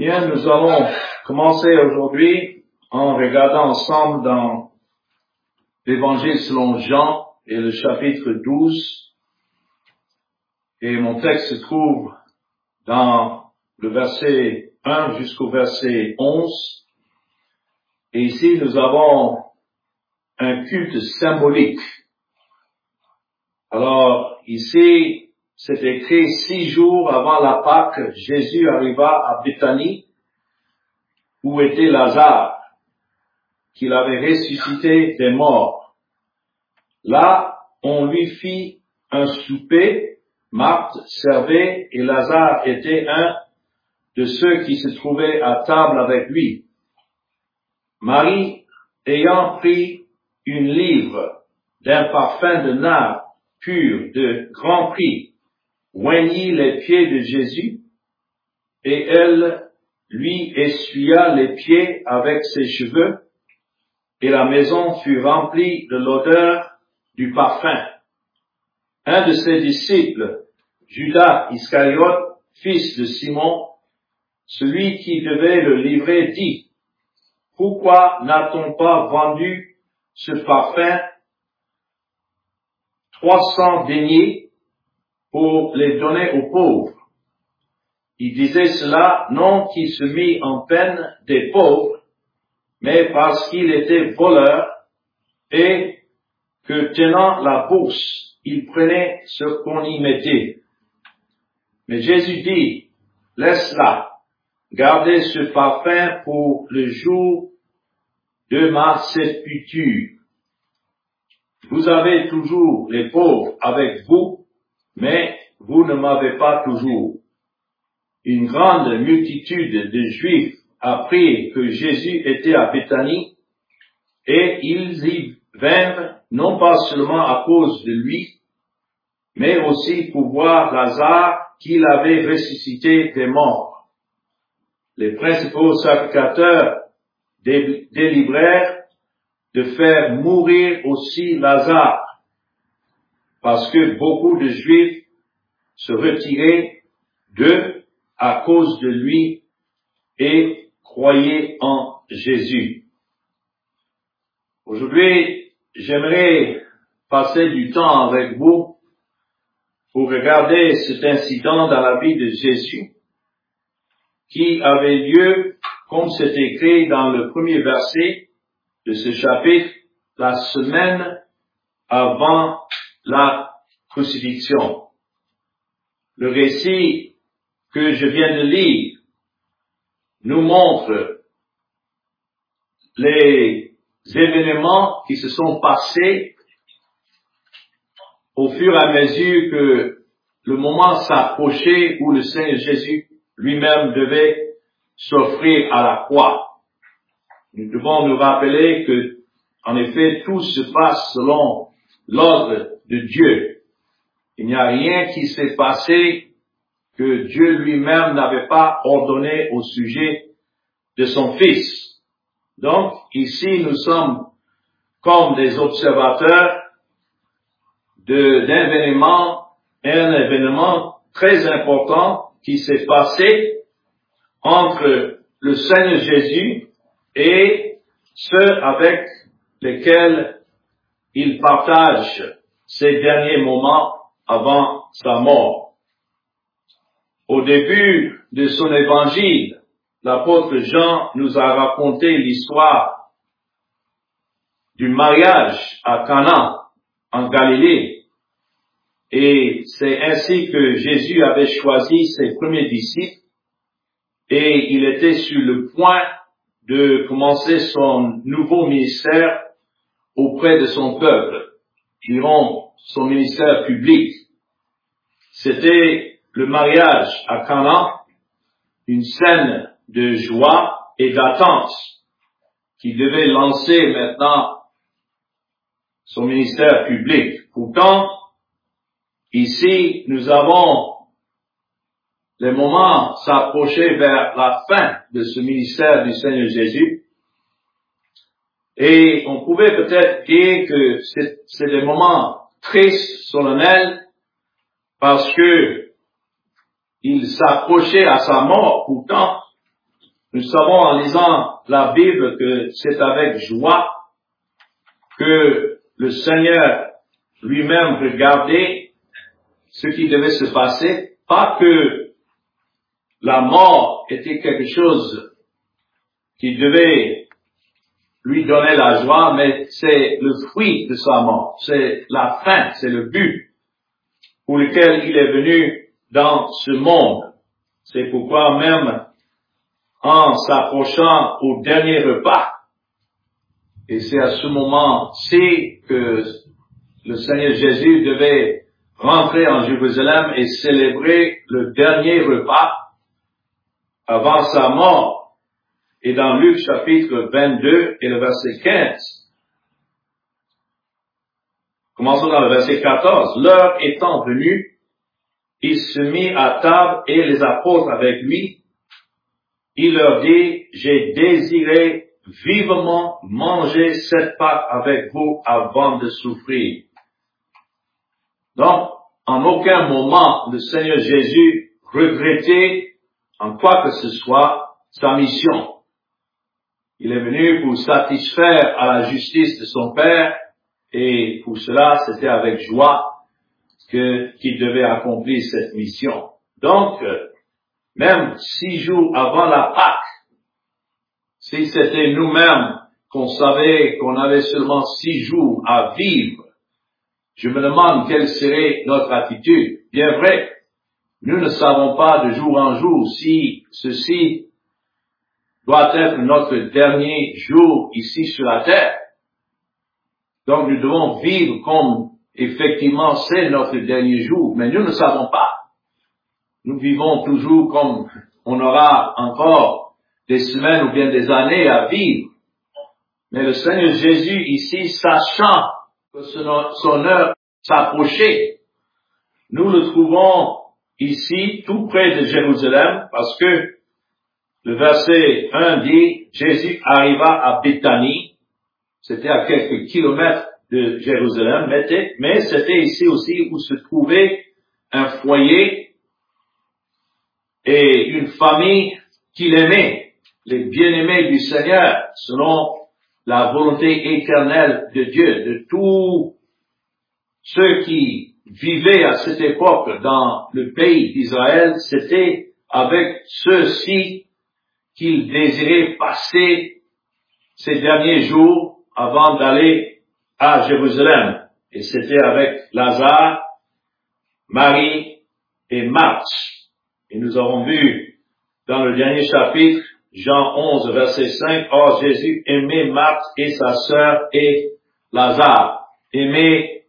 Bien, nous allons commencer aujourd'hui en regardant ensemble dans l'Évangile selon Jean et le chapitre 12. Et mon texte se trouve dans le verset 1 jusqu'au verset 11. Et ici, nous avons un culte symbolique. Alors, ici, c'est écrit 6 jours avant la Pâque, Jésus arriva à Béthanie, où était Lazare, qu'il avait ressuscité des morts. Là, on lui fit un souper, Marthe servait, et Lazare était un de ceux qui se trouvaient à table avec lui. Marie, ayant pris une livre d'un parfum de nard pur de grand prix, oignit les pieds de Jésus, et elle lui essuya les pieds avec ses cheveux, et la maison fut remplie de l'odeur du parfum. Un de ses disciples, Judas Iscariote, fils de Simon, celui qui devait le livrer, dit: « Pourquoi n'a-t-on pas vendu ce parfum 300 deniers pour les donner aux pauvres? » Il disait cela non qu'il se mit en peine des pauvres, mais parce qu'il était voleur et que tenant la bourse, il prenait ce qu'on y mettait. Mais Jésus dit: « Laisse-la, gardez ce parfum pour le jour de ma sépulture. Vous avez toujours les pauvres avec vous, mais vous ne m'avez pas toujours. » Une grande multitude de Juifs apprit que Jésus était à Béthanie, et ils y vinrent non pas seulement à cause de lui, mais aussi pour voir Lazare qu'il avait ressuscité des morts. Les principaux sacrificateurs délibérèrent de faire mourir aussi Lazare, parce que beaucoup de Juifs se retiraient d'eux à cause de lui et croyaient en Jésus. Aujourd'hui, j'aimerais passer du temps avec vous pour regarder cet incident dans la vie de Jésus qui avait lieu, comme c'est écrit dans le premier verset de ce chapitre, la semaine avant la crucifixion. Le récit que je viens de lire nous montre les événements qui se sont passés au fur et à mesure que le moment s'approchait où le Seigneur Jésus lui-même devait s'offrir à la croix. Nous devons nous rappeler que, en effet, tout se passe selon l'ordre de Dieu. Il n'y a rien qui s'est passé que Dieu lui-même n'avait pas ordonné au sujet de son Fils. Donc, ici, nous sommes comme des observateurs d'un événement, un événement très important qui s'est passé entre le Seigneur Jésus et ceux avec lesquels il partage ces derniers moments avant sa mort. Au début de son évangile, l'apôtre Jean nous a raconté l'histoire du mariage à Cana, en Galilée. Et c'est ainsi que Jésus avait choisi ses premiers disciples et il était sur le point de commencer son nouveau ministère auprès de son peuple, dirons son ministère public. C'était le mariage à Cana, une scène de joie et d'attente qui devait lancer maintenant son ministère public. Pourtant, ici, nous avons les moments s'approcher vers la fin de ce ministère du Seigneur Jésus. Et on pouvait peut-être dire que c'est des moments tristes, solennels, parce que il s'approchait à sa mort. Pourtant, Nous savons en lisant la Bible que c'est avec joie que le Seigneur lui-même regardait ce qui devait se passer. Pas que la mort était quelque chose qui devait lui donner la joie, mais c'est le fruit de sa mort. C'est la fin, c'est le but pour lequel il est venu dans ce monde. C'est pourquoi même en s'approchant au dernier repas, et c'est à ce moment-ci que le Seigneur Jésus devait rentrer en Jérusalem et célébrer le dernier repas avant sa mort. Et dans Luc chapitre 22 et le verset 15, commençons dans le verset 14. L'heure étant venue, il se mit à table et les apôtres avec lui. Il leur dit, j'ai désiré vivement manger cette Pâque avec vous avant de souffrir. Donc, en aucun moment, le Seigneur Jésus regrettait en quoi que ce soit sa mission. Il est venu pour satisfaire à la justice de son Père et pour cela, c'était avec joie qu'il devait accomplir cette mission. Donc, même 6 jours avant la Pâque, si c'était nous-mêmes qu'on savait qu'on avait seulement 6 jours à vivre, je me demande quelle serait notre attitude. Bien vrai, nous ne savons pas de jour en jour si ceci doit être notre dernier jour ici sur la terre. Donc nous devons vivre comme effectivement c'est notre dernier jour, mais nous ne savons pas. Nous vivons toujours comme on aura encore des semaines ou bien des années à vivre. Mais le Seigneur Jésus ici, sachant que son heure s'approchait, nous le trouvons ici tout près de Jérusalem parce que le verset 1 dit, Jésus arriva à Béthanie, c'était à quelques kilomètres de Jérusalem, mais c'était ici aussi où se trouvait un foyer et une famille qu'il aimait, les bien-aimés du Seigneur, selon la volonté éternelle de Dieu, de tous ceux qui vivaient à cette époque dans le pays d'Israël, c'était avec ceux-ci qu'il désirait passer ces derniers jours avant d'aller à Jérusalem. Et c'était avec Lazare, Marie et Marthe. Et nous avons vu dans le dernier chapitre, Jean 11, verset 5, « Or Jésus aimait Marthe et sa sœur et Lazare. » Aimait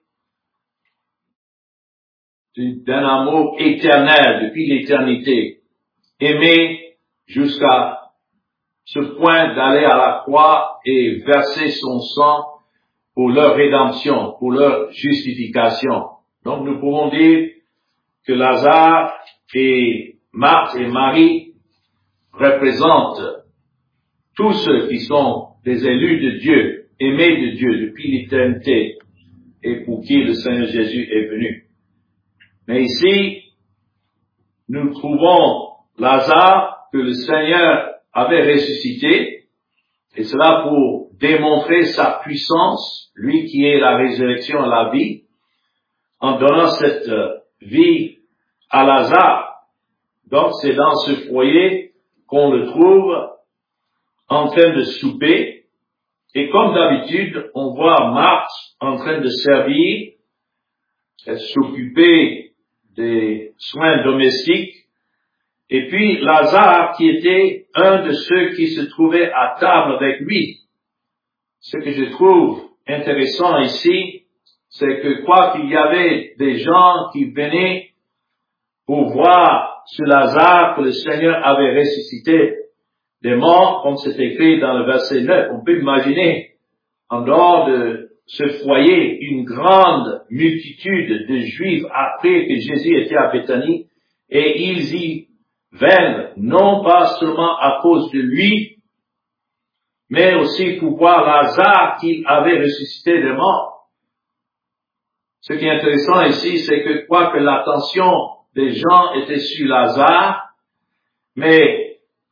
d'un amour éternel depuis l'éternité. Aimait jusqu'à ce point d'aller à la croix et verser son sang pour leur rédemption, pour leur justification. Donc nous pouvons dire que Lazare et Marthe et Marie représentent tous ceux qui sont des élus de Dieu, aimés de Dieu depuis l'éternité et pour qui le Seigneur Jésus est venu. Mais ici, nous trouvons Lazare que le Seigneur avait ressuscité, et cela pour démontrer sa puissance, lui qui est la résurrection et la vie, en donnant cette vie à Lazare. Donc c'est dans ce foyer qu'on le trouve en train de souper, et comme d'habitude, on voit Marthe en train de servir, s'occuper des soins domestiques, et puis Lazare qui était un de ceux qui se trouvaient à table avec lui. Ce que je trouve intéressant ici, c'est que quoi qu'il y avait des gens qui venaient pour voir ce Lazare que le Seigneur avait ressuscité des morts, comme c'est écrit dans le verset 9, on peut imaginer, en dehors de ce foyer, une grande multitude de Juifs après que Jésus était à Béthanie, et ils y vinrent, non pas seulement à cause de lui, mais aussi pour voir Lazare qui avait ressuscité des morts. Ce qui est intéressant ici, c'est que quoique l'attention des gens était sur Lazare, mais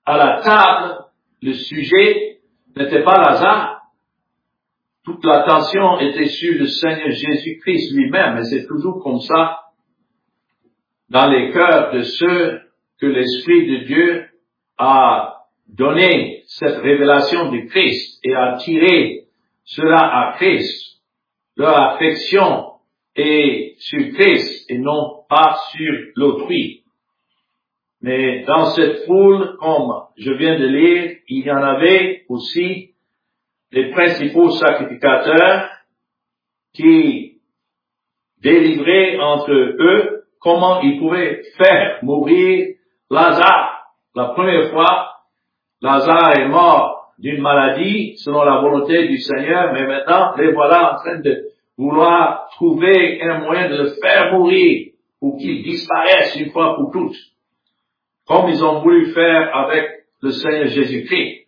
à la table, le sujet n'était pas Lazare. Toute l'attention était sur le Seigneur Jésus-Christ lui-même, et c'est toujours comme ça dans les cœurs de ceux que l'Esprit de Dieu a donné cette révélation de Christ et a tiré cela à Christ. Leur affection est sur Christ et non pas sur l'autrui. Mais dans cette foule, comme je viens de lire, il y en avait aussi les principaux sacrificateurs qui délivraient entre eux comment ils pouvaient faire mourir Lazare. La première fois, Lazare est mort d'une maladie selon la volonté du Seigneur, mais maintenant, les voilà en train de vouloir trouver un moyen de le faire mourir pour qu'il disparaisse une fois pour toutes, comme ils ont voulu faire avec le Seigneur Jésus-Christ.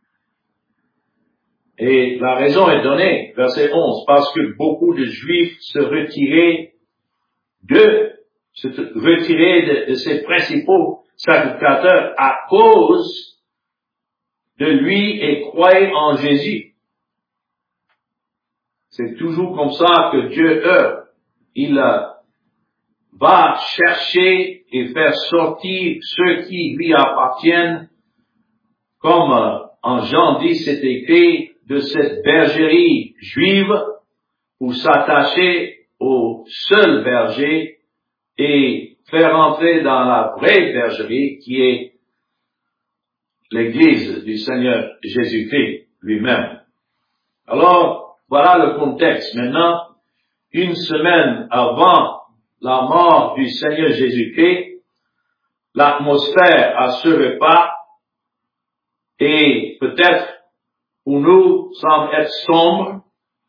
Et la raison est donnée, verset 11, parce que beaucoup de Juifs se retiraient de ses principaux sacrificateurs à cause de lui et croyaient en Jésus. C'est toujours comme ça que Dieu œuvre. Il va chercher et faire sortir ceux qui lui appartiennent, comme en Jean 10 c'est écrit, de cette bergerie juive pour s'attacher au seul berger et faire entrer dans la vraie bergerie qui est l'Église du Seigneur Jésus-Christ lui-même. Alors, voilà le contexte. Maintenant, une semaine avant la mort du Seigneur Jésus-Christ, l'atmosphère à ce repas est peut-être pour nous semble être sombre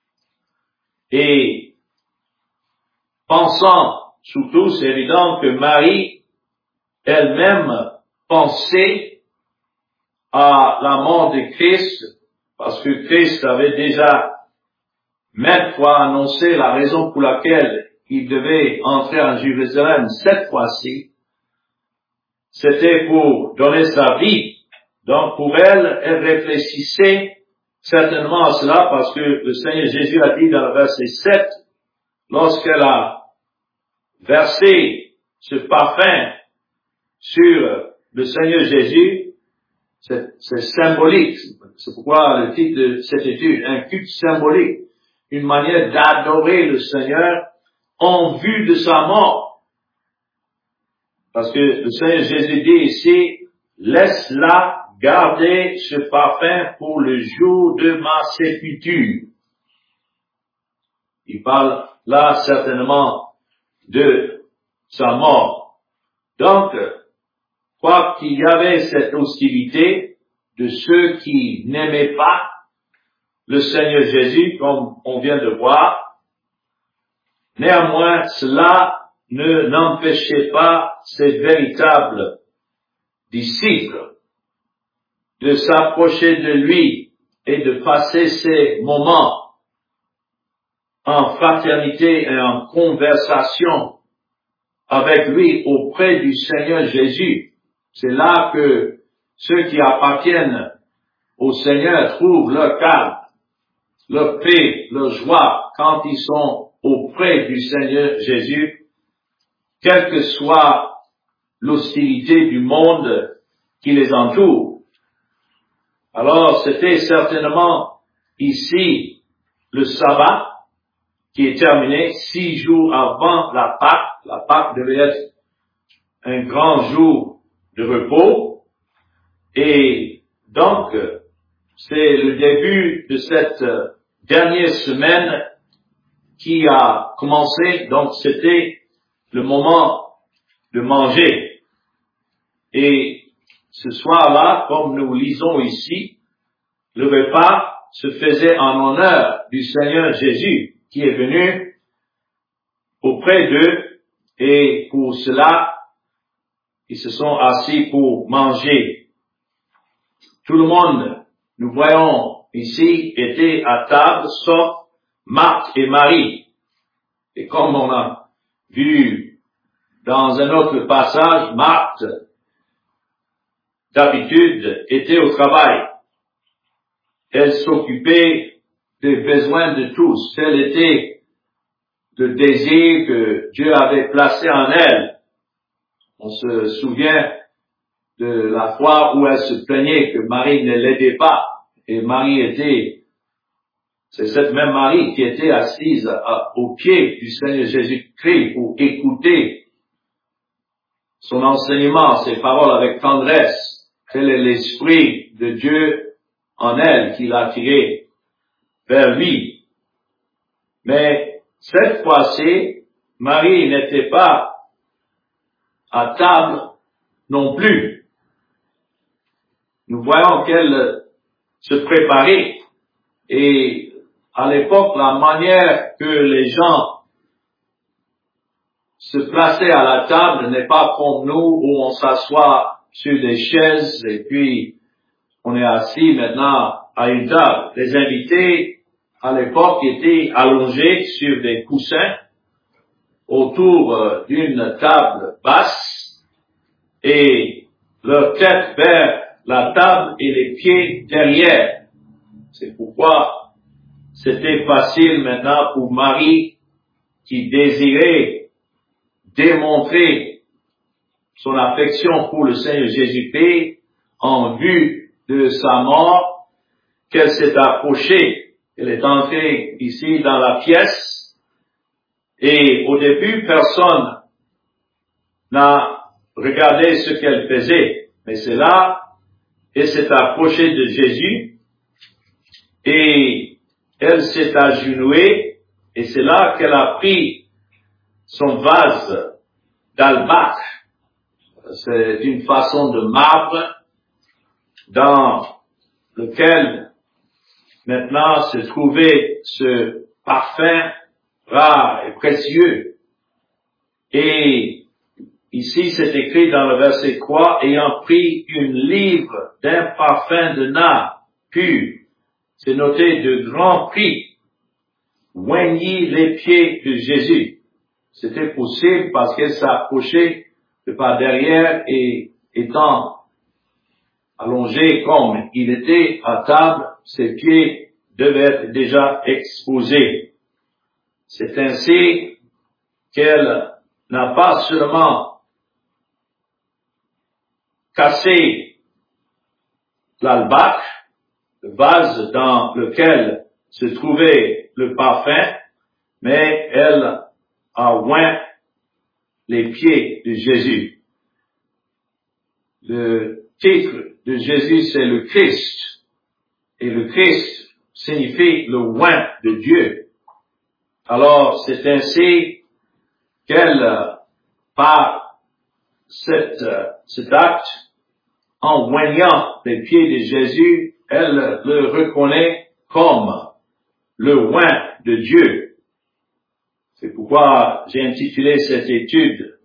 et pensant surtout, c'est évident que Marie elle-même pensait à la mort de Christ parce que Christ avait déjà maintes fois annoncé la raison pour laquelle il devait entrer en Jérusalem cette fois-ci. C'était pour donner sa vie. Donc pour elle, elle réfléchissait certainement à cela parce que le Seigneur Jésus a dit dans le verset 7, lorsqu'elle a versé ce parfum sur le Seigneur Jésus, c'est symbolique. C'est pourquoi le titre de cette étude, un culte symbolique, une manière d'adorer le Seigneur en vue de sa mort. Parce que le Seigneur Jésus dit ici, laisse-la garder ce parfum pour le jour de ma sépulture. Il parle là certainement de sa mort. Donc, quoi qu'il y avait cette hostilité de ceux qui n'aimaient pas le Seigneur Jésus, comme on vient de voir, néanmoins, cela n'empêchait pas ces véritables disciples de s'approcher de lui et de passer ces moments en fraternité et en conversation avec lui auprès du Seigneur Jésus. C'est là que ceux qui appartiennent au Seigneur trouvent leur calme, leur paix, leur joie quand ils sont auprès du Seigneur Jésus, quelle que soit l'hostilité du monde qui les entoure. Alors, c'était certainement ici le sabbat qui est terminé 6 jours avant la Pâque. La Pâque devait être un grand jour de repos. Et donc, c'est le début de cette dernière semaine qui a commencé. Donc, c'était le moment de manger. Et ce soir-là, comme nous lisons ici, le repas se faisait en honneur du Seigneur Jésus qui est venu auprès d'eux et pour cela, ils se sont assis pour manger. Tout le monde, nous voyons ici, était à table sauf Marthe et Marie. Et comme on a vu dans un autre passage, Marthe d'habitude, était au travail. Elle s'occupait des besoins de tous. Tel était le désir que Dieu avait placé en elle. On se souvient de la fois où elle se plaignait que Marie ne l'aidait pas. Et c'est cette même Marie qui était assise au pied du Seigneur Jésus-Christ pour écouter son enseignement, ses paroles avec tendresse. Tel est l'Esprit de Dieu en elle qui l'a tiré vers lui. Mais cette fois-ci, Marie n'était pas à table non plus. Nous voyons qu'elle se préparait et à l'époque, la manière que les gens se plaçaient à la table n'est pas comme nous où on s'assoit sur des chaises et puis on est assis maintenant à une table. Les invités à l'époque étaient allongés sur des coussins autour d'une table basse et leur tête vers la table et les pieds derrière. C'est pourquoi c'était facile maintenant pour Marie qui désirait démontrer son affection pour le Seigneur Jésus-Christ en vue de sa mort, qu'elle s'est approchée. Elle est entrée ici dans la pièce et au début, personne n'a regardé ce qu'elle faisait. Mais c'est là, elle s'est approchée de Jésus et elle s'est agenouillée et c'est là qu'elle a pris son vase d'albâtre. C'est une façon de marbre dans lequel maintenant se trouvait ce parfum rare et précieux. Et ici c'est écrit dans le verset 3, ayant pris une livre d'un parfum de nard pur. C'est noté de grand prix, oignit les pieds de Jésus. C'était possible parce qu'elle s'approchait de par derrière et étant allongé comme il était à table, ses pieds devaient être déjà exposés. C'est ainsi qu'elle n'a pas seulement cassé l'albâtre, le vase dans lequel se trouvait le parfum, mais elle a oint les pieds de Jésus. Le titre de Jésus, c'est le Christ. Et le Christ signifie le oint de Dieu. Alors, c'est ainsi qu'elle, par cet acte, en oignant les pieds de Jésus, elle le reconnaît comme le oint de Dieu. C'est pourquoi j'ai intitulé cette étude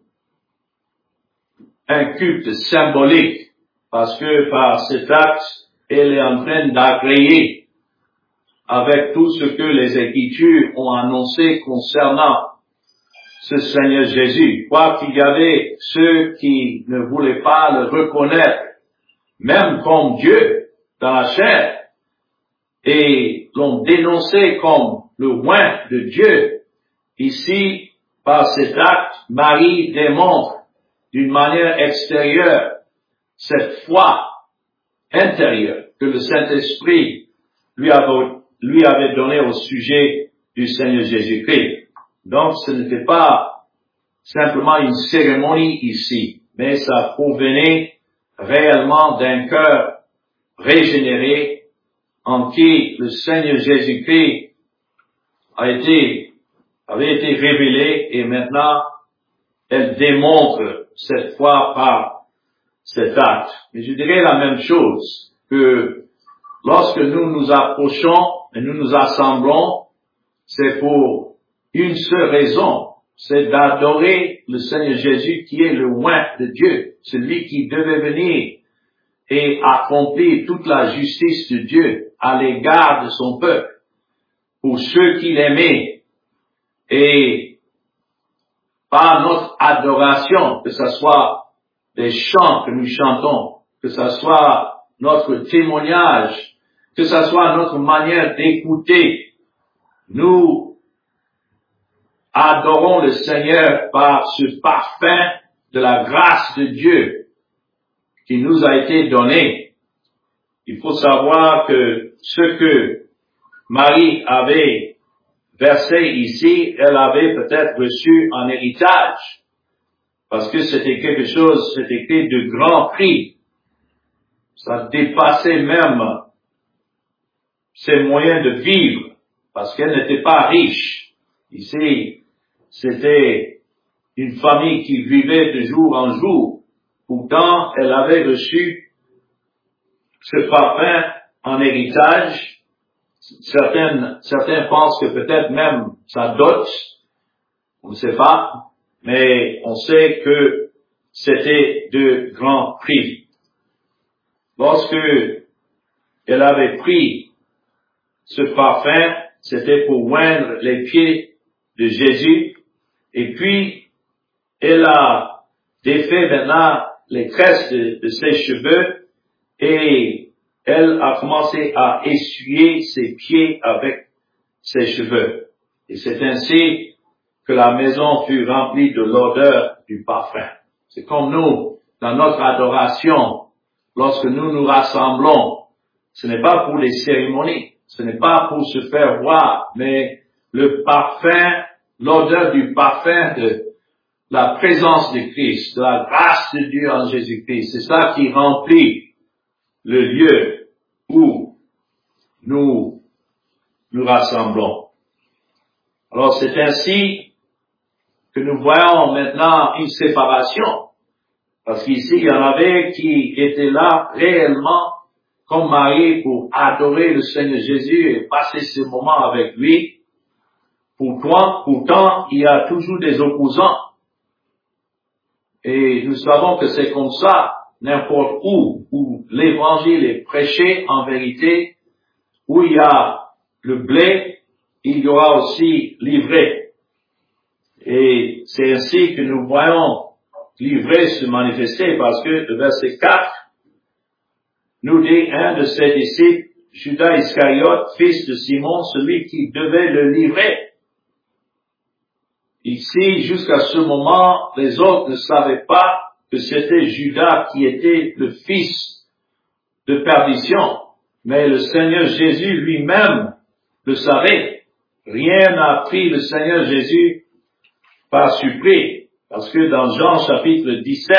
un culte symbolique, parce que par cet acte, elle est en train d'agréer avec tout ce que les Écritures ont annoncé concernant ce Seigneur Jésus. Quoi qu'il y avait ceux qui ne voulaient pas le reconnaître, même comme Dieu dans la chair, et l'ont dénoncé comme le oint de Dieu. Ici, par cet acte, Marie démontre d'une manière extérieure cette foi intérieure que le Saint-Esprit lui avait donnée au sujet du Seigneur Jésus-Christ. Donc, ce n'était pas simplement une cérémonie ici, mais ça provenait réellement d'un cœur régénéré en qui le Seigneur Jésus-Christ avait été révélé et maintenant elle démontre cette foi par cet acte. Mais je dirais la même chose, que lorsque nous nous approchons et nous nous assemblons, c'est pour une seule raison, c'est d'adorer le Seigneur Jésus qui est le oint de Dieu, celui qui devait venir et accomplir toute la justice de Dieu à l'égard de son peuple, pour ceux qui l'aimaient. Et par notre adoration, que ce soit des chants que nous chantons, que ce soit notre témoignage, que ce soit notre manière d'écouter, nous adorons le Seigneur par ce parfum de la grâce de Dieu qui nous a été donné. Il faut savoir que ce que Marie avait versé ici, elle avait peut-être reçu en héritage, parce que c'était quelque chose, c'était de grand prix. Ça dépassait même ses moyens de vivre, parce qu'elle n'était pas riche. Ici, c'était une famille qui vivait de jour en jour. Pourtant, elle avait reçu ce parfum en héritage. Certains pensent que peut-être même sa dot, on ne sait pas, mais on sait que c'était de grand prix. Lorsque elle avait pris ce parfum, c'était pour oindre les pieds de Jésus, et puis elle a défait maintenant les tresses de ses cheveux, et elle a commencé à essuyer ses pieds avec ses cheveux. Et c'est ainsi que la maison fut remplie de l'odeur du parfum. C'est comme nous, dans notre adoration, lorsque nous nous rassemblons, ce n'est pas pour les cérémonies, ce n'est pas pour se faire voir, mais le parfum, l'odeur du parfum de la présence de Christ, de la grâce de Dieu en Jésus-Christ, c'est ça qui remplit le lieu où nous nous rassemblons. Alors c'est ainsi que nous voyons maintenant une séparation. Parce qu'ici, il y en avait qui étaient là réellement comme mariés pour adorer le Seigneur Jésus et passer ce moment avec lui. Pourtant, il y a toujours des opposants. Et nous savons que c'est comme ça, n'importe où l'évangile est prêché en vérité, où il y a le blé, il y aura aussi l'ivraie. Et c'est ainsi que nous voyons l'ivraie se manifester, parce que le verset 4 nous dit un de ses disciples, Judas Iscariote, fils de Simon, celui qui devait le livrer. Ici, jusqu'à ce moment, les autres ne savaient pas que c'était Judas qui était le fils de perdition. Mais le Seigneur Jésus lui-même le savait. Rien n'a pris le Seigneur Jésus par surprise. Parce que dans Jean chapitre 17,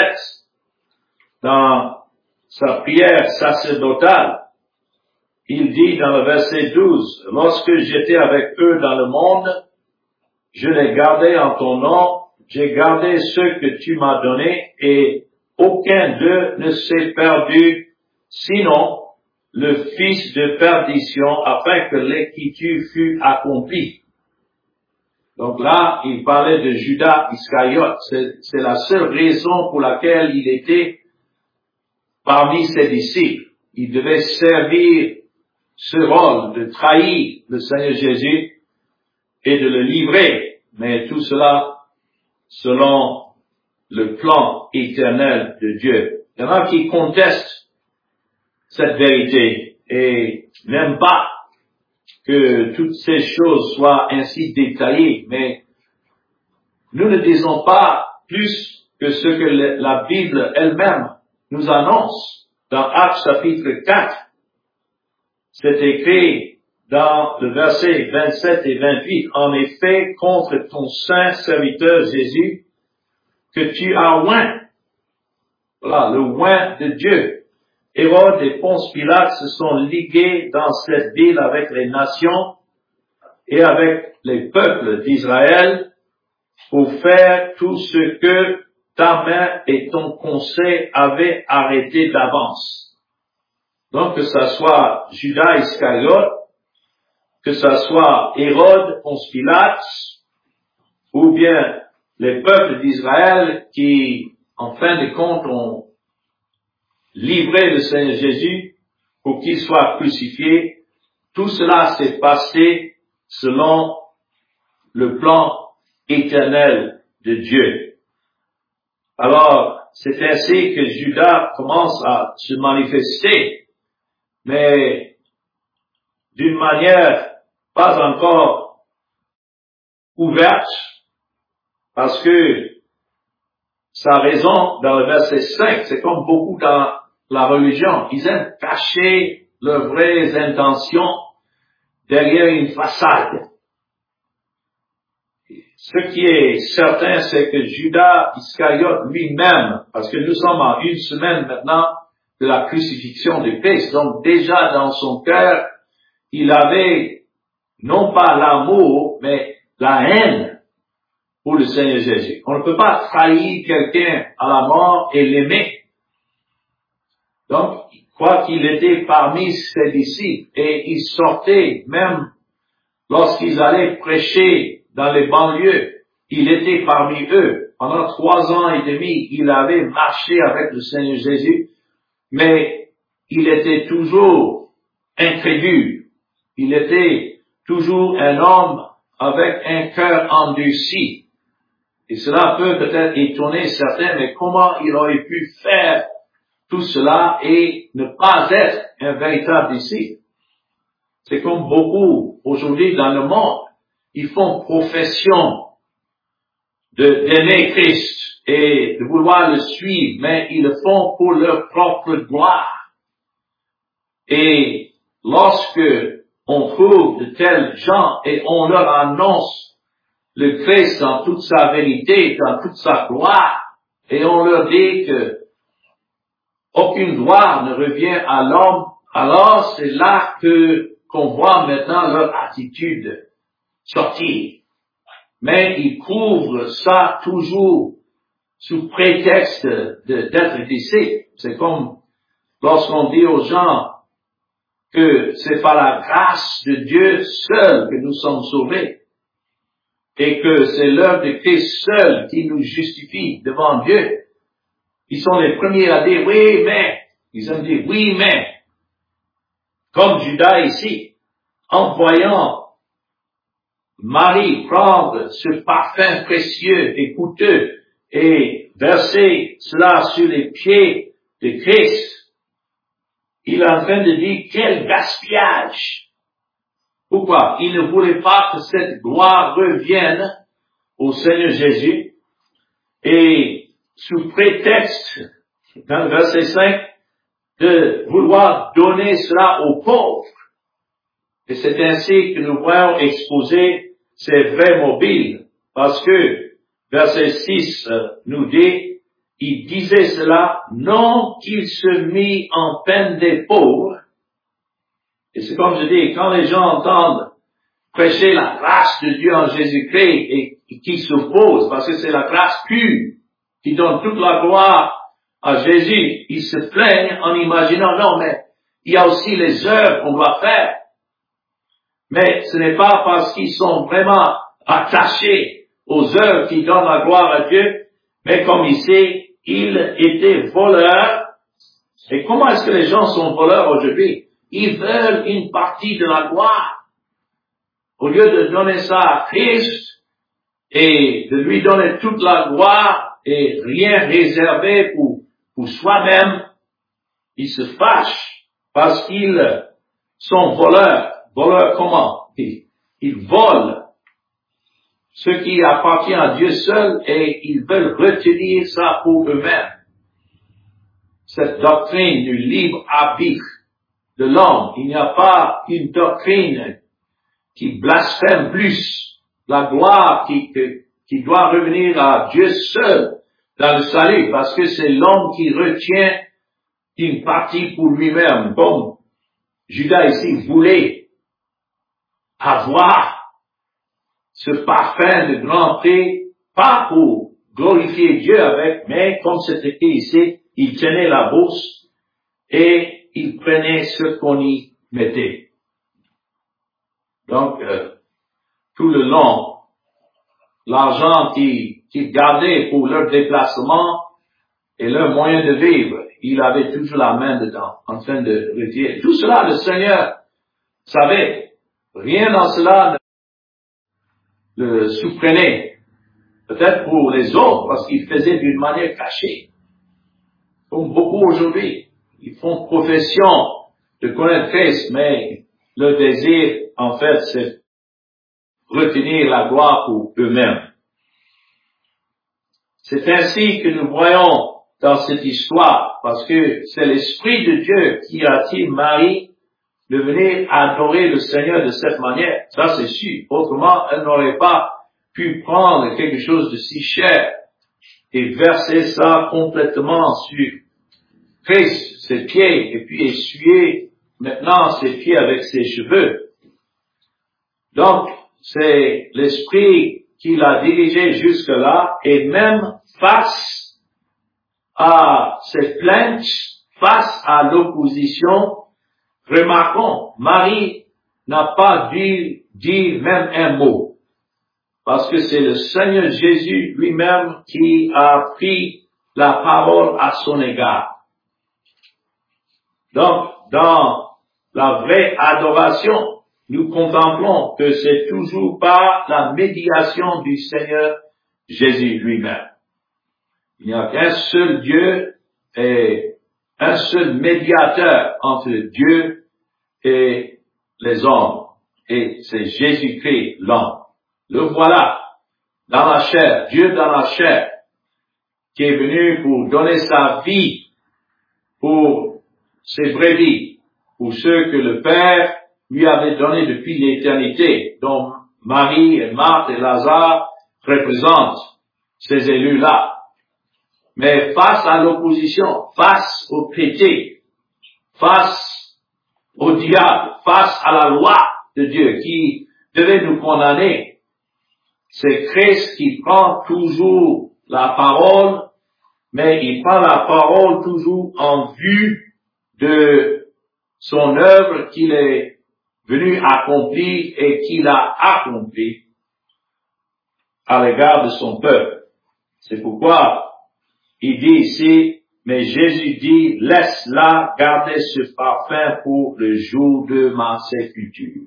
dans sa prière sacerdotale, il dit dans le verset 12, « Lorsque j'étais avec eux dans le monde, je les gardais en ton nom, j'ai gardé ceux que tu m'as donnés, et aucun d'eux ne s'est perdu, sinon le fils de perdition, afin que l'écriture fût accomplie. » Donc là, il parlait de Judas Iscariote. C'est la seule raison pour laquelle il était parmi ses disciples. Il devait servir ce rôle de trahir le Seigneur Jésus et de le livrer. Mais tout cela selon le plan éternel de Dieu. Il y en a qui contestent cette vérité et n'aiment pas que toutes ces choses soient ainsi détaillées, mais nous ne disons pas plus que ce que la Bible elle-même nous annonce. Dans Actes chapitre 4, c'est écrit dans le verset 27 et 28, « En effet, contre ton saint serviteur Jésus, que tu as oint. » Voilà, le oint de Dieu. Hérode et Ponce Pilate se sont ligués dans cette ville avec les nations et avec les peuples d'Israël pour faire tout ce que ta main et ton conseil avaient arrêté d'avance. Donc que ça soit Judas Iscariote, que ça soit Hérode, Ponce Pilate, ou bien les peuples d'Israël qui, en fin de compte, ont livré le Seigneur Jésus pour qu'il soit crucifié, tout cela s'est passé selon le plan éternel de Dieu. Alors, c'est ainsi que Judas commence à se manifester, mais d'une manière pas encore ouverte, parce que sa raison dans le verset 5, c'est comme beaucoup dans la religion, ils aiment cacher leurs vraies intentions derrière une façade. Ce qui est certain, c'est que Judas Iscariote lui-même, parce que nous sommes en une semaine maintenant de la crucifixion de Christ, donc déjà dans son cœur, il avait non pas l'amour, mais la haine pour le Seigneur Jésus. On ne peut pas trahir quelqu'un à la mort et l'aimer. Donc, quoi qu'il était parmi ses disciples, et il sortait même lorsqu'ils allaient prêcher dans les banlieues, il était parmi eux. Pendant 3 ans et demi, il avait marché avec le Seigneur Jésus, mais il était toujours incrédule. Il était toujours un homme avec un cœur endurci. Et cela peut peut-être étonner certains, mais comment il aurait pu faire tout cela et ne pas être un véritable disciple? C'est comme beaucoup aujourd'hui dans le monde, ils font profession d'aimer Christ et de vouloir le suivre, mais ils le font pour leur propre gloire. Et lorsque on trouve de tels gens et on leur annonce le Christ dans toute sa vérité, dans toute sa gloire, et on leur dit que aucune gloire ne revient à l'homme, alors c'est là qu'on voit maintenant leur attitude sortir. Mais ils couvrent ça toujours sous prétexte d'être disciples. C'est comme lorsqu'on dit aux gens que c'est par la grâce de Dieu seul que nous sommes sauvés et que c'est l'œuvre de Christ seul qui nous justifie devant Dieu. Ils sont les premiers à dire oui, mais. Ils aiment dire oui, mais. Comme Judas ici, en voyant Marie prendre ce parfum précieux et coûteux et verser cela sur les pieds de Christ, il est en train de dire quel gaspillage. Pourquoi? Il ne voulait pas que cette gloire revienne au Seigneur Jésus et sous prétexte, dans le verset 5, de vouloir donner cela aux pauvres. Et c'est ainsi que nous voyons exposer ces vrais mobiles, parce que verset 6 nous dit, il disait cela, non qu'il se mit en peine des pauvres. Et c'est comme je dis, quand les gens entendent prêcher la grâce de Dieu en Jésus-Christ et qui s'opposent, parce que c'est la grâce pure qui donne toute la gloire à Jésus, ils se plaignent en imaginant, non, mais il y a aussi les œuvres qu'on doit faire. Mais ce n'est pas parce qu'ils sont vraiment attachés aux œuvres qui donnent la gloire à Dieu, mais comme ici, ils étaient voleurs. Et comment est-ce que les gens sont voleurs aujourd'hui? Ils veulent une partie de la gloire. Au lieu de donner ça à Christ et de lui donner toute la gloire et rien réservé pour soi-même, ils se fâchent parce qu'ils sont voleurs. Voleurs comment? Ils volent ce qui appartient à Dieu seul et ils veulent retenir ça pour eux-mêmes. Cette doctrine du libre arbitre de l'homme, il n'y a pas une doctrine qui blasphème plus la gloire qui doit revenir à Dieu seul dans le salut, parce que c'est l'homme qui retient une partie pour lui-même, comme Judas ici voulait avoir ce parfum de grand prix, pas pour glorifier Dieu avec, mais comme c'est écrit ici, il tenait la bourse et il prenait ce qu'on y mettait. Donc, tout le long, l'argent qu'ils gardaient pour leur déplacement et leur moyen de vivre, il avait toujours la main dedans, en train de retirer. Tout cela, le Seigneur savait. Rien dans cela ne le surprenait. Peut-être pour les autres, parce qu'ils faisaient d'une manière cachée. comme beaucoup aujourd'hui. Ils font profession de connaître Christ, mais le désir, en fait, c'est retenir la gloire pour eux-mêmes. C'est ainsi que nous voyons dans cette histoire, parce que c'est l'Esprit de Dieu qui attire Marie de venir adorer le Seigneur de cette manière. Ça, c'est sûr. Autrement, elle n'aurait pas pu prendre quelque chose de si cher et verser ça complètement sur Christ, ses pieds, et puis essuyer maintenant ses pieds avec ses cheveux. Donc, c'est l'Esprit qui l'a dirigé jusque-là, et même face à ces plaintes, face à l'opposition, remarquons, Marie n'a pas dû dire même un mot, parce que c'est le Seigneur Jésus lui-même qui a pris la parole à son égard. Donc, dans la vraie adoration, nous contemplons que c'est toujours par la médiation du Seigneur Jésus lui-même. Il n'y a qu'un seul Dieu et un seul médiateur entre Dieu et les hommes. Et c'est Jésus-Christ, l'homme. Le voilà, dans la chair, Dieu dans la chair, qui est venu pour donner sa vie pour ses brebis, pour ceux que le Père lui avait donnés depuis l'éternité, dont Marie et Marthe et Lazare représentent ces élus-là. Mais face à l'opposition, face au péché, face au diable, face à la loi de Dieu qui devait nous condamner, c'est Christ qui prend toujours la parole, mais il prend la parole toujours en vue de son œuvre qu'il est venu accomplir et qu'il a accompli à l'égard de son peuple. C'est pourquoi il dit ici, mais Jésus dit, laisse-la garder ce parfum pour le jour de ma sépulture.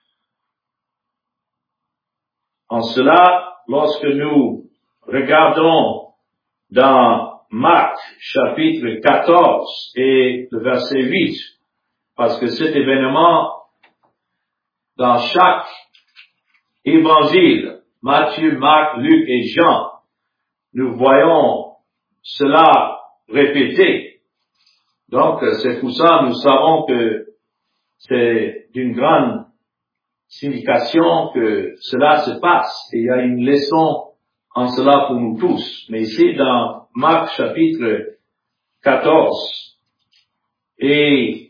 En cela, lorsque nous regardons dans Marc chapitre 14 et le verset 8, parce que cet événement, dans chaque évangile, Matthieu, Marc, Luc et Jean, nous voyons cela répété. Donc, c'est pour ça nous savons que c'est d'une grande signification que cela se passe. Et il y a une leçon en cela pour nous tous. Mais ici, dans Marc chapitre 14, et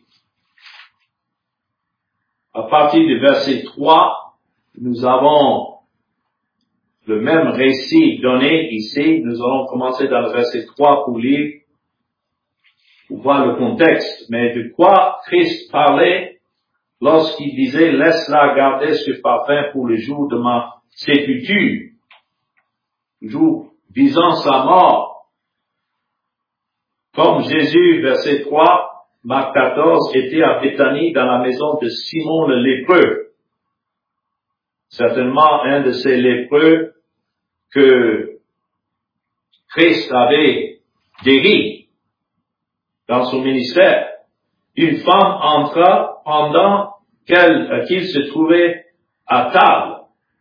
à partir du verset 3, nous avons le même récit donné ici. Nous allons commencer dans le verset 3 pour lire, pour voir le contexte. Mais de quoi Christ parlait lorsqu'il disait, laisse-la garder ce parfum pour le jour de ma sépulture, jour visant sa mort. Comme Jésus, verset 3, Marc 14, était à Béthanie dans la maison de Simon le lépreux. Certainement un de ces lépreux que Christ avait guéri dans son ministère. Une femme entra pendant qu'il se trouvait à table.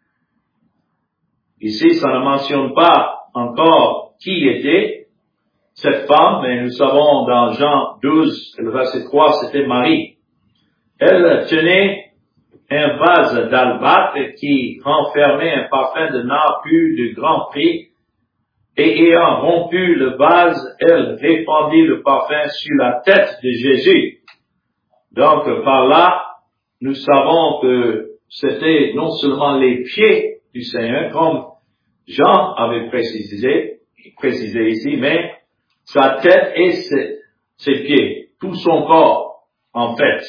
Ici, ça ne mentionne pas encore qui était cette femme, mais nous savons dans Jean 12, le verset 3, c'était Marie. Elle tenait un vase d'albâtre qui renfermait un parfum de nard pur de grand prix, et ayant rompu le vase, elle répandit le parfum sur la tête de Jésus. Donc, par là, nous savons que c'était non seulement les pieds du Seigneur, comme Jean avait précisé ici, mais sa tête et ses pieds, tout son corps, en fait.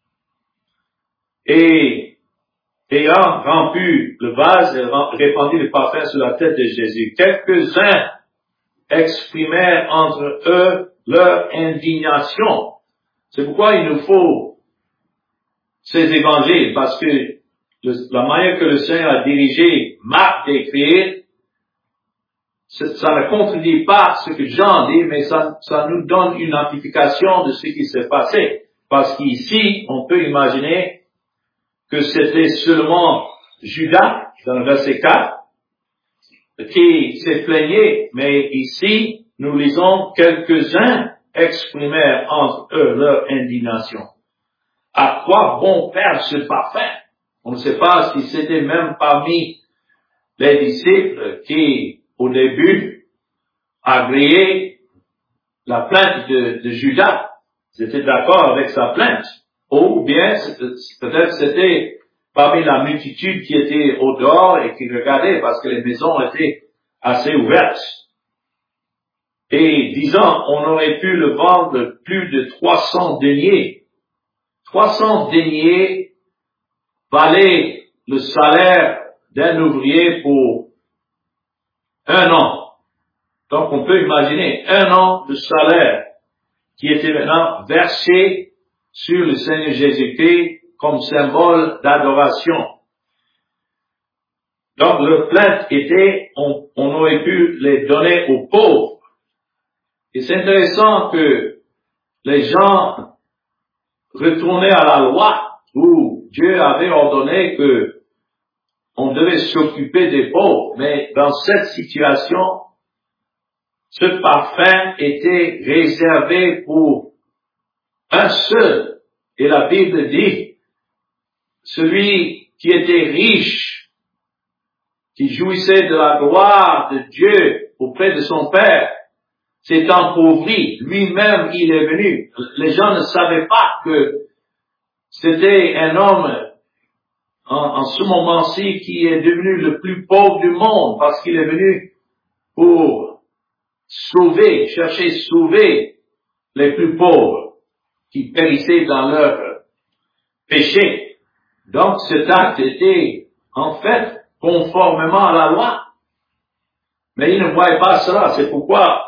Et ayant rompu le vase, elle répandit le parfum sur la tête de Jésus. Quelques-uns exprimèrent entre eux leur indignation. C'est pourquoi il nous faut ces évangiles, parce que la manière que le Seigneur a dirigé Marc d'écrire ça ne contredit pas ce que Jean dit, mais ça nous donne une amplification de ce qui s'est passé. Parce qu'ici, on peut imaginer que c'était seulement Judas, dans le verset 4, qui s'est plaigné, mais ici, nous lisons quelques-uns exprimèrent entre eux leur indignation. À quoi bon perdre ce parfum? On ne sait pas si c'était même parmi les disciples qui, au début, agréaient la plainte de Judas. Ils étaient d'accord avec sa plainte. Ou bien, peut-être c'était parmi la multitude qui était au dehors et qui regardait parce que les maisons étaient assez ouvertes. Et disant, on aurait pu le vendre plus de 300 deniers. 300 deniers valaient le salaire d'un ouvrier pour 1 an. Donc on peut imaginer 1 an de salaire qui était maintenant versé sur le Seigneur Jésus-Christ comme symbole d'adoration. Donc leur plainte était, on aurait pu les donner aux pauvres. Et c'est intéressant que les gens retournaient à la loi où Dieu avait ordonné que on devait s'occuper des pauvres. Mais dans cette situation, ce parfum était réservé pour un seul. Et la Bible dit, celui qui était riche, qui jouissait de la gloire de Dieu auprès de son Père, s'est empauvri. Lui-même, il est venu. Les gens ne savaient pas que c'était un homme en ce moment-ci qui est devenu le plus pauvre du monde parce qu'il est venu pour chercher sauver les plus pauvres qui périssaient dans leur péché. Donc cet acte était en fait conformément à la loi. Mais ils ne voyaient pas cela. C'est pourquoi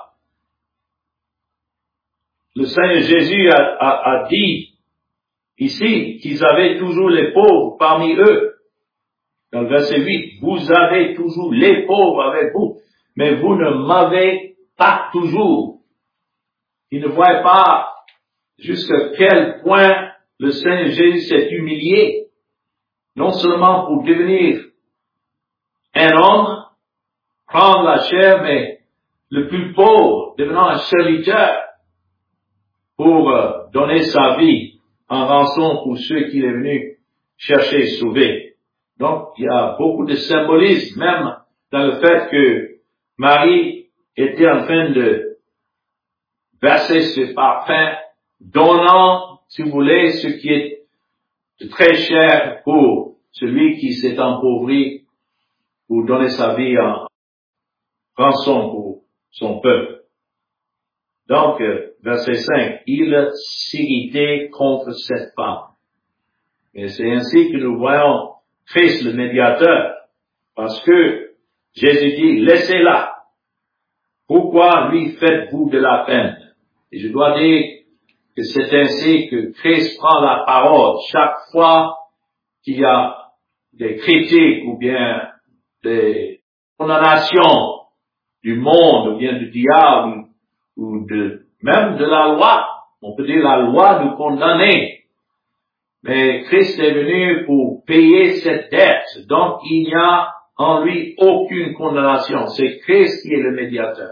le Seigneur Jésus a dit ici qu'ils avaient toujours les pauvres parmi eux. Dans le verset 8, vous avez toujours les pauvres avec vous, mais vous ne m'avez pas toujours. Ils ne voyaient pas jusqu'à quel point le Seigneur Jésus s'est humilié, non seulement pour devenir un homme, prendre la chair, mais le plus pauvre, devenant un serviteur, pour donner sa vie en rançon pour ceux qu'il est venu chercher et sauver. Donc, il y a beaucoup de symbolisme, même dans le fait que Marie était en train de verser ce parfum, donnant, si vous voulez, ce qui est très cher pour celui qui s'est empauvri pour donner sa vie en rançon pour son peuple. Donc, verset 5, il s'irritait contre cette femme. Et c'est ainsi que nous voyons Christ le médiateur, parce que Jésus dit, laissez-la. Pourquoi lui faites-vous de la peine? Et je dois dire que c'est ainsi que Christ prend la parole chaque fois qu'il y a des critiques ou bien des condamnations du monde ou bien du diable ou même de la loi. On peut dire la loi nous condamner. Mais Christ est venu pour payer cette dette. Donc, il n'y a en lui aucune condamnation. C'est Christ qui est le médiateur.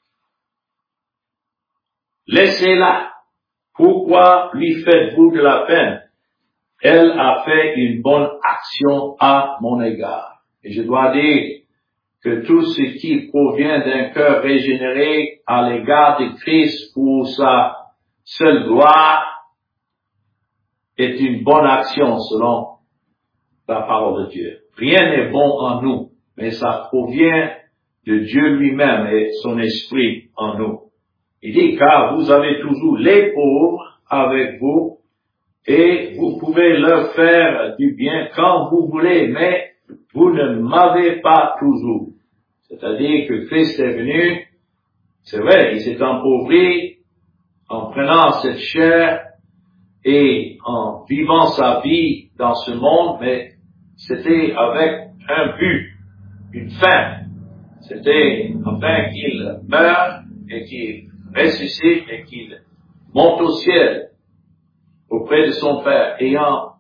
Laissez-la. Pourquoi lui faites-vous de la peine? Elle a fait une bonne action à mon égard. Et je dois dire que tout ce qui provient d'un cœur régénéré à l'égard de Christ pour sa seule gloire est une bonne action selon la parole de Dieu. Rien n'est bon en nous, mais ça provient de Dieu lui-même et son esprit en nous. Il dit, car vous avez toujours les pauvres avec vous et vous pouvez leur faire du bien quand vous voulez, mais vous ne m'avez pas toujours. C'est-à-dire que Christ est venu, c'est vrai, il s'est empauvri en prenant cette chair et en vivant sa vie dans ce monde, mais c'était avec un but, une fin. C'était afin qu'il meure et qu'il ressuscite et qu'il monte au ciel auprès de son Père, ayant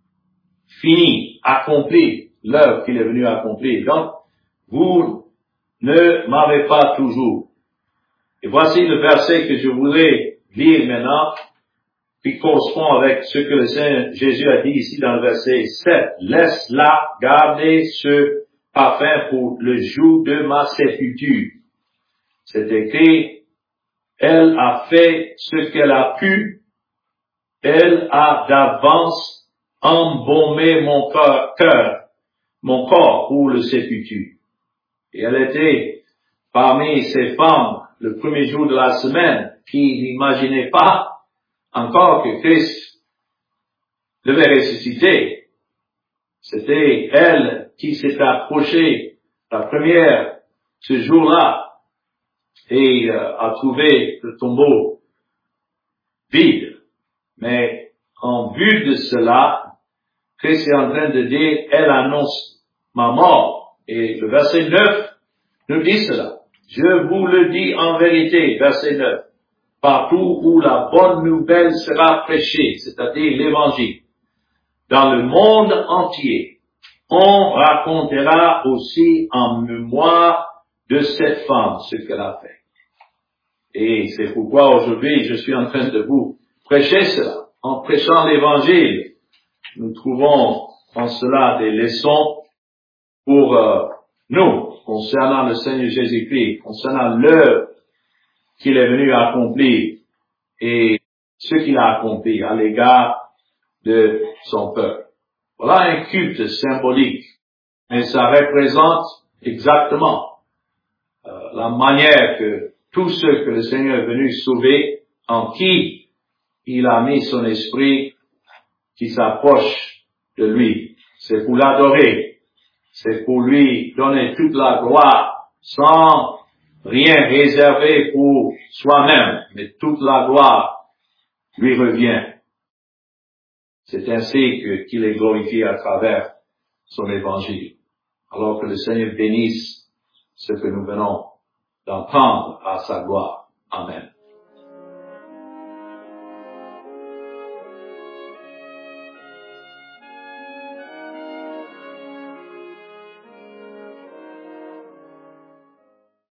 fini, accompli l'œuvre qu'il est venu accomplir. Donc, vous ne m'avez pas toujours. Et voici le verset que je voudrais lire maintenant, qui correspond avec ce que le Seigneur Jésus a dit ici dans le verset 7. Laisse-la garder ce parfum pour le jour de ma sépulture. C'est écrit, elle a fait ce qu'elle a pu, elle a d'avance embaumé mon corps pour le sépulture. Et elle était parmi ces femmes le premier jour de la semaine qui n'imaginaient pas encore que Christ devait ressusciter. C'était elle qui s'est approchée la première ce jour-là et a trouvé le tombeau vide. Mais en vue de cela, Christ est en train de dire, elle annonce ma mort. Et le verset 9 nous dit cela. Je vous le dis en vérité, verset 9. Partout où la bonne nouvelle sera prêchée, c'est-à-dire l'évangile, dans le monde entier, on racontera aussi en mémoire de cette femme ce qu'elle a fait. Et c'est pourquoi aujourd'hui je suis en train de vous prêcher cela. En prêchant l'évangile, nous trouvons en cela des leçons pour nous, concernant le Seigneur Jésus-Christ, concernant l'œuvre qu'il est venu accomplir et ce qu'il a accompli à l'égard de son peuple. Voilà un culte symbolique, mais ça représente exactement la manière que tous ceux que le Seigneur est venu sauver, en qui il a mis son esprit, qui s'approche de lui. C'est pour l'adorer, c'est pour lui donner toute la gloire, sans rien réservé pour soi-même, mais toute la gloire lui revient. C'est ainsi qu'il est glorifié à travers son évangile. Alors que le Seigneur bénisse ce que nous venons d'entendre à sa gloire. Amen.